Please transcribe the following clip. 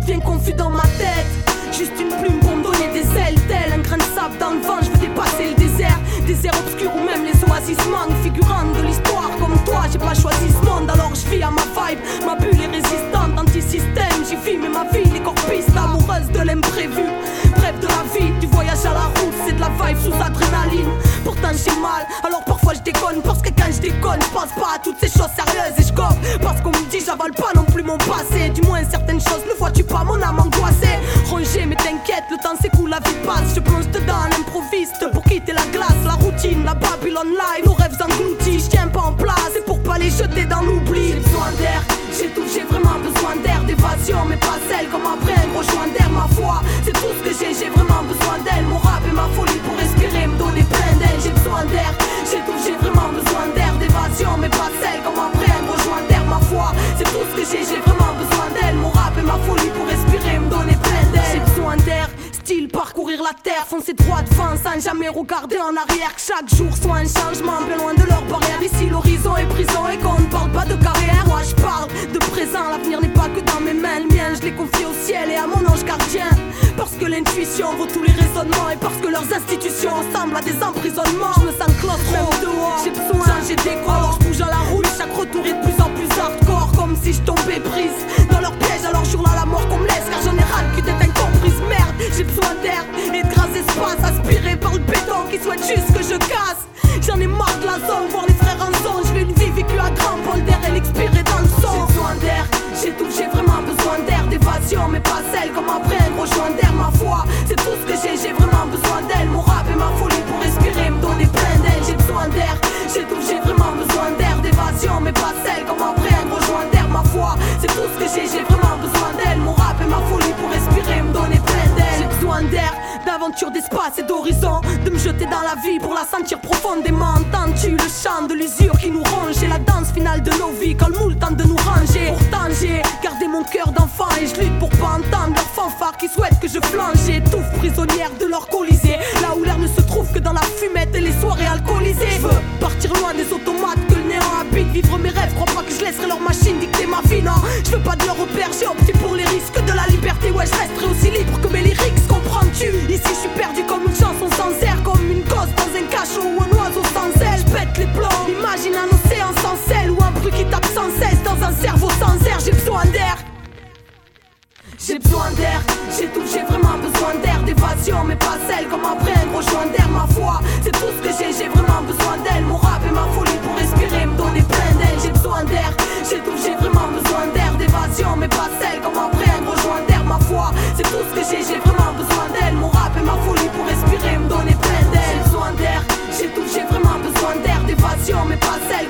devient confus dans ma tête. Juste une plume pour me donner des ailes, tel un grain de sable dans le vent, je veux dépasser le désert. Désert obscur où même les oasis manquent. Figurante de l'histoire comme toi, j'ai pas choisi ce monde, alors je vis à ma vibe. Ma bulle est résistante, anti-système, j'y vis mais ma vie l'écorpiste, amoureuse de l'imprévu. Bref de la vie, du voyage à la route, c'est de la vibe sous adrénaline. Pourtant j'ai mal, alors parfois je déconne, parce que quand je déconne, je pense pas à toutes ces choses sérieuses et je cope. Parce qu'on me dit j'avale pas non plus mon passé, du moins certaines choses ne vois-tu pas mon âme angoissée. Rongée mais t'inquiète, le temps s'écoule, la vie passe. Je plonge dedans, l'improviste pour quitter la glace, la routine, la Babylone live, nos rêves engloutis. Je tiens pas en place, c'est pour pas les jeter dans l'oubli. J'ai besoin d'air, j'ai tout, j'ai vraiment besoin d'air, d'évasion mais pas celle comme après un gros joint d'air. Ma foi, c'est tout ce que j'ai vraiment besoin d'elle. Mon rap et ma folie pour respirer, me donner plein d'aile. J'ai besoin d'air, j'ai tout, j'ai vraiment besoin d'air, d'évasion mais pas celle comme après un gros joint d'air. Ma foi, c'est tout ce que j'ai vraiment besoin d'elle. Mon rap et ma folie pour respirer, me donner plein d'aile. J'ai besoin d'air, style parcourir la terre, foncer droit devant sans jamais regarder en arrière. Que chaque jour soit un changement, bien loin de leur barrière. Ici l'horizon est prison et qu'on ne parle pas de carrière. Moi je parle de présent, l'avenir n'est pas que dans mes mains. Le mien je l'ai confié au ciel et à mon ange gardien. Parce que l'intuition vaut tous les raisonnements et parce que leurs institutions ressemblent à des emprisonnements. Je me sens claustro, j'ai besoin de changer d'écho, alors je bouge à la roue et chaque retour est de plus en plus hardcore. Comme si je tombais prise dans leur piège, alors jure là la mort qu'on me laisse. Car j'en ai ras le cul d'être incomprise, merde. J'ai besoin d'air et de gras espace, aspiré par le béton qui souhaite juste que je casse. J'en ai marre de la zone, voir les frères en zone. Je veux une vie vécue à grand bol d'air et l'expirer dans le son. J'ai besoin d'air, j'ai tout, j'ai vraiment besoin d'air, d'évasion mais pas celle comme après un gros joint d'air. Ma foi, c'est tout ce que j'ai vraiment besoin d'elle. Mon rap et ma folie pour respirer, me donner plein d'aile. J'ai besoin d'air, j'ai tout, j'ai vraiment besoin d'air, d'évasion mais pas celle comme après un gros joint d'air. Ma foi, c'est tout ce que j'ai vraiment besoin d'elle. Mon rap et ma folie pour respirer, me donner plein d'aile. J'ai besoin d'air, d'aventure, d'espace et d'horizon, de me jeter dans la vie pour la sentir profondément. Entends-tu le chant de l'usure qui nous ronge? C'est la danse finale de nos vies quand le moule tente de nous ranger. Pourtant j'ai gardé mon cœur d'enfant et je lutte pour pas entendre leurs fanfares qui souhaitent que je flanche. J'étouffe prisonnière de leur colisée, là où l'air ne se trouve que dans la fumette et les soirées alcoolisées. Je veux partir loin des automates que le néant habite, vivre mes rêves, crois pas que je laisserai leur machine dicter ma vie. Non, je veux pas de leur repère, j'ai opté pour les risques de la liberté. Ouais, je resterai aussi libre que mes lyrics, comprends-tu? Ici je suis perdu comme une chanson sans air, comme une gosse dans un cachot ou un oiseau sans aile. Je pète les plombs, imagine un océan sans sel ou un bruit qui tape sans cesse dans un cerveau sans air. J'ai besoin d'air, j'ai besoin d'air, j'ai tout, j'ai vraiment besoin d'air, d'évasion mais pas celle comme après un gros joint d'air. Ma foi, c'est tout ce que j'ai vraiment besoin d'elle. Mon rap et ma folie pour respirer, me donner plein d'aile. J'ai besoin d'air, j'ai tout, j'ai vraiment besoin d'air, d'évasion mais pas celle comme après un gros joint d'air. Ma foi, c'est tout ce que j'ai vraiment besoin d'elle. Mon rap et ma folie pour respirer, me donner plein d'aile. J'ai besoin d'air, j'ai tout, j'ai vraiment besoin d'air, d'évasion mais pas celle